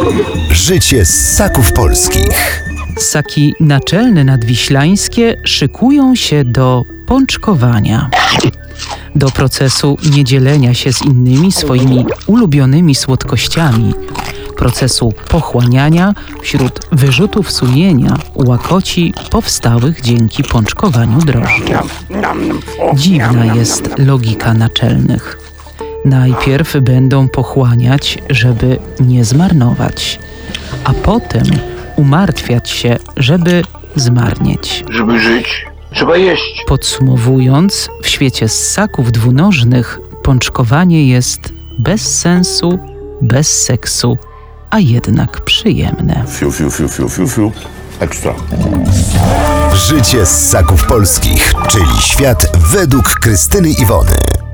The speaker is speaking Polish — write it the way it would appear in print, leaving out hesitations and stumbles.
Życie ssaków polskich. Ssaki naczelne nadwiślańskie szykują się do pączkowania. Do procesu niedzielenia się z innymi swoimi ulubionymi słodkościami, procesu pochłaniania wśród wyrzutów sumienia łakoci powstałych dzięki pączkowaniu drożdży. Dziwna jest logika naczelnych. Najpierw będą pochłaniać, żeby nie zmarnować, a potem umartwiać się, żeby zmarnieć. Żeby żyć, trzeba jeść. Podsumowując, w świecie ssaków dwunożnych pączkowanie jest bez sensu, bez seksu, a jednak przyjemne. Fiu, fiu, fiu, fiu, fiu, fiu. Ekstra. Życie ssaków polskich, czyli świat według Krystyny Iwony.